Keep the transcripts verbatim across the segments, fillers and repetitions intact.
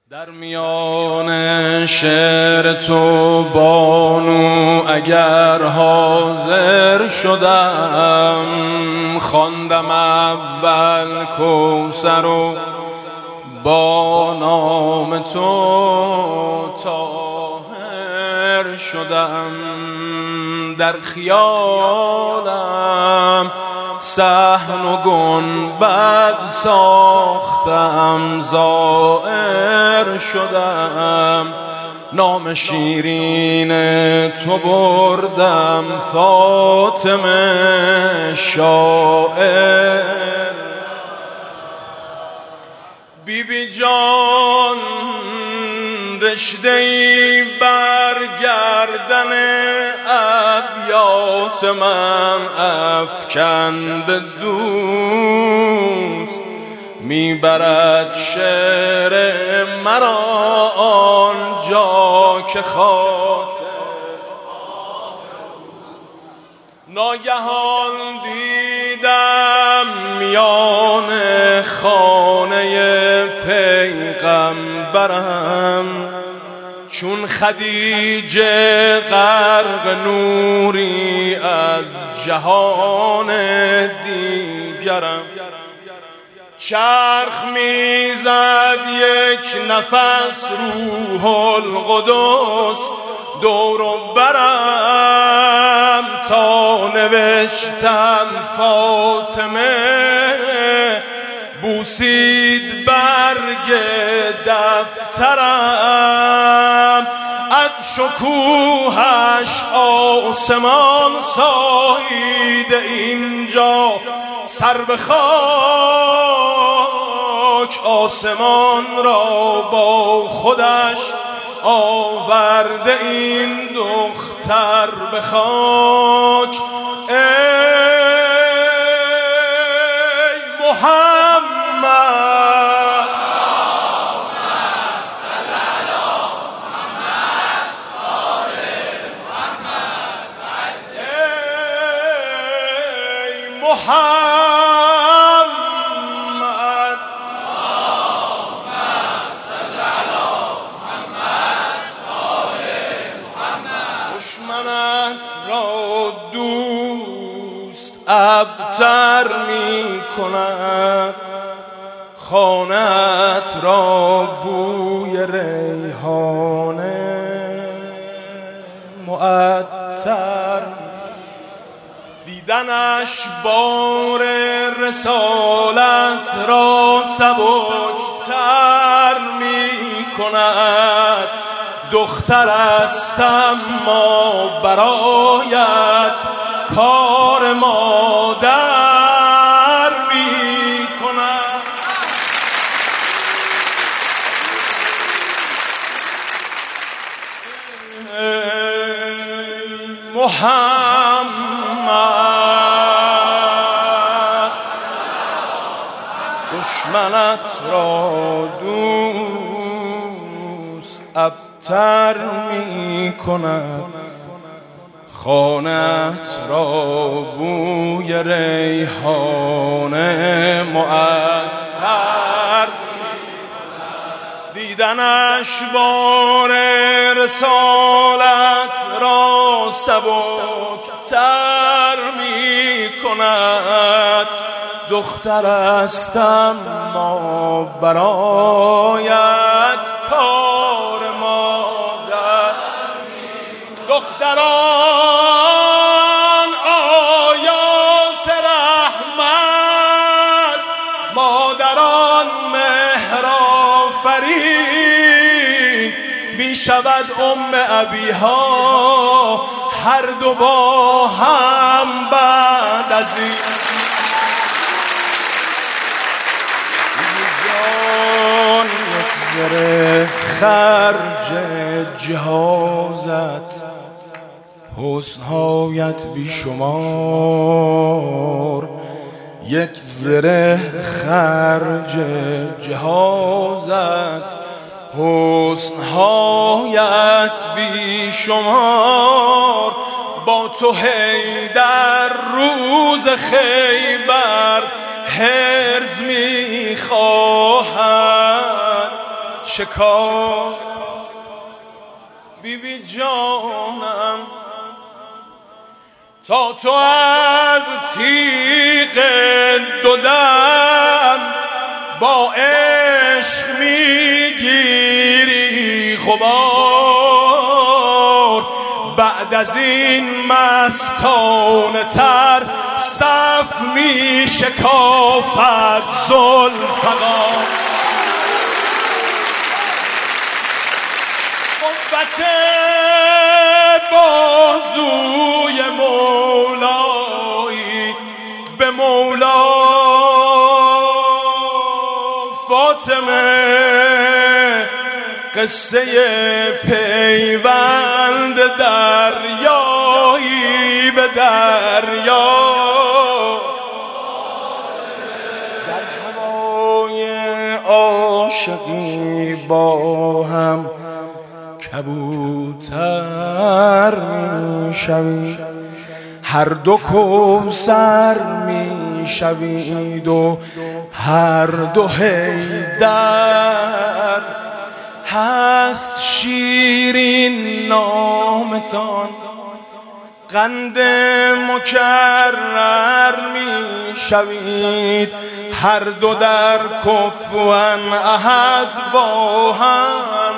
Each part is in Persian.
در میان شعر تو بانو اگر حاضر شدم، خواندم اول کوثر و با نام تو طاهر شدم. در خیالم صحن و گنبد ساختم، زائر شدم. نام شیرین تو بردم، فاطمه شاعر. بی بی جان رشته‌ای بر گردن ابیات من افکند دوست، میبرد شعر مرا آنجا که خاطر. ناگهان دیدم میان خانه پیغمبرم، چون خدیجه غرق نوری از جهان دیگرم. چرخ میزد یک نفس روح القدس دور و برم، تا نوشتن فاطمه بوسید برگ دفترم. از شکوهش آسمان سایید اینجا سر به خاک، آسمان را با خودش آورده این دختر به خاک. ای محمد محمد دشمنت را دوست ابتر می کند، خانه‌ات را بوی ریحانه معطر. دیدنش بار رسالت را سبکتر می کند، دختر است اما برایت کار مادر می کند. محمد دشمنت را دوست ابتر می کند، خانه‌ات را بوی ریحانه معطر. دیدنش بار رسالت را سبکتر می کند، دختر است اما برایت کار مادر. دختران آیات رحمت، مادران مهر آفرین. می شود ام ابیها هر دو با هم بعد از این. یک ذره خرج جهازت، حسنهایت بیشمار. یک ذره خرج جهازت، حسنهایت بیشمار. با تو حیدر روز خیبر هرز میخواهد، شکار بی بی جانم تا تو از تیغ دو دم با عشق میگیری غبار بعد از این مستانه تر صف می شکافد ذوالفقار قوت بازوی مولایی به مولا فاطمه قصه پیوند دریایی به دریا در هوای عاشقی با هم کبوتر می شوید هر دو کوثر می شوید و هر دو حیدر هست شیرین نامتان قند مکرر می شوید هر دو در کفوان احد با هم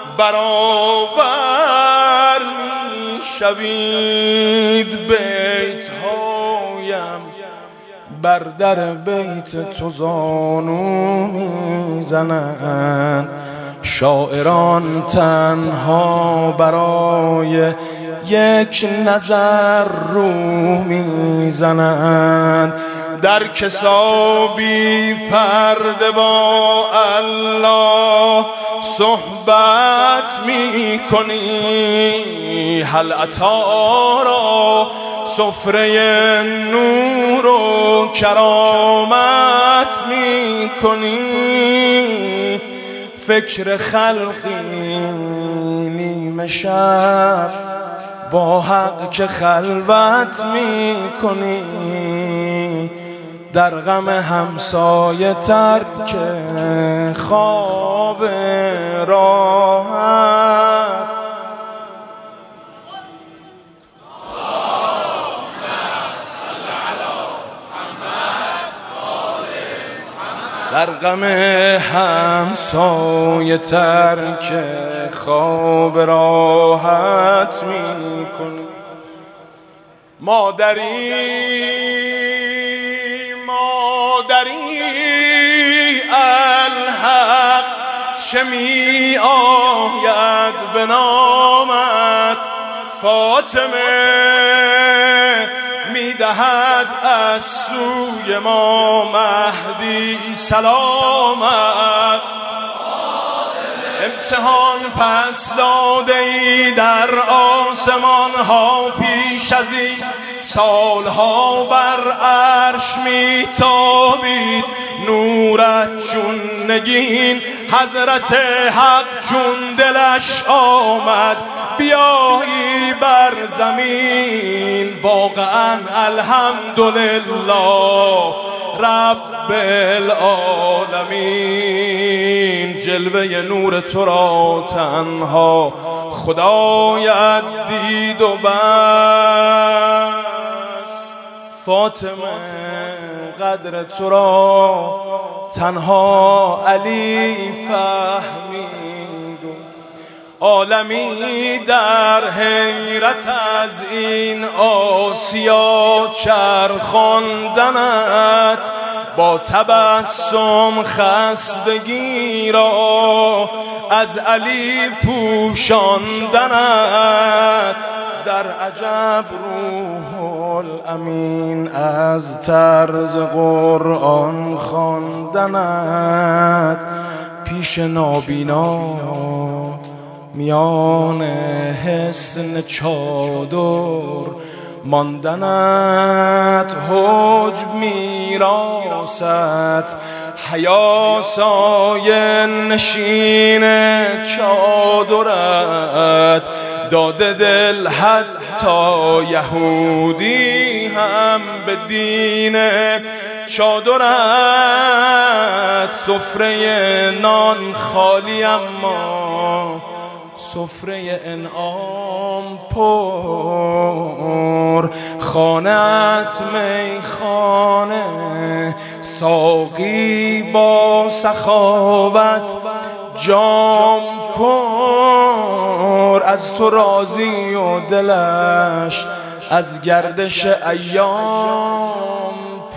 برابر می شوید بیت هایم بر در بیت تو زانو می زنند شاعران تنها برای یک نظر رو می زنند در کسابی پرده با الله صحبت می کنی هل عطا را سفره نور و کرامت می کنی فکر خلقی نیمه شب با حق که خلوت می کنی در غم همسایه ترک خواب راحت در غم همسایه ترک خواب راحت می کنی مادری مادری الحق چه می آید به نامت فاطمه می دهد از سوی ما مهدی سلامت امتحان پس داده ای در آسمان ها پیش از این سالها بر عرش می تابید نورت چون نگین حضرت حق چون دلش آمد بیایی بر زمین واقعا الحمدلله رب العالمین جلوه نور تو را تنها خدایت دید و بس فاطمه قدر تو را تنها علی فهمید عالمی در حیرت از این آسیا چرخاندنت با تبسم خستگی را از علی پوشاندنت در عجب روح الامین از طرز قرآن خواندنت پیش نابینا میان حسن چادر ماندنت حجب میراست حیا سایه نشین چادرت داده دل حتی یهودی هم به دین چادرت سفره نان خالی اما سفره انعام پر، خانت میخانه ساقی با سخاوت جام پر، از تو راضی و دلش از گردش ایام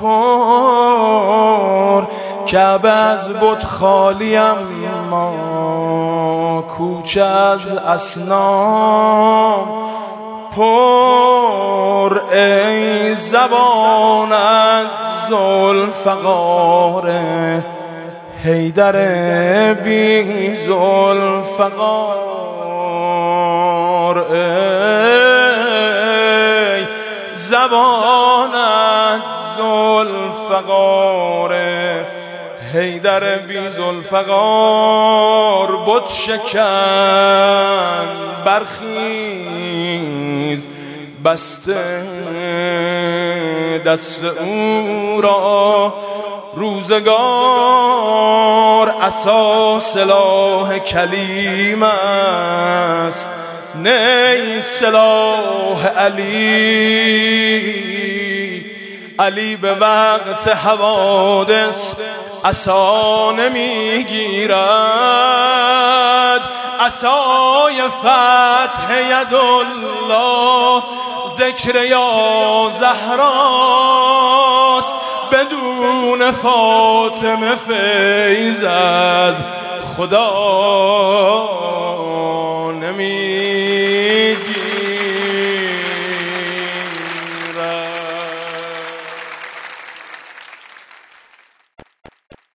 پر، کعبه از بت خالی اما کوچه از اصنام پر، ای زبانت ذوالفقار حیدر بی ذوالفقار، ای زبانت ذوالفقار حیدر بی ذوالفقار، بت شکن برخیز بسته دست او را روزگار، عصا سلاح کلیم است نی سلاح علی، علی به وقت حوادث عصا نمیگیرد، عصای فتح یدالله ذکر یا زهراست، بدون فاطمه فیض از خدا نمی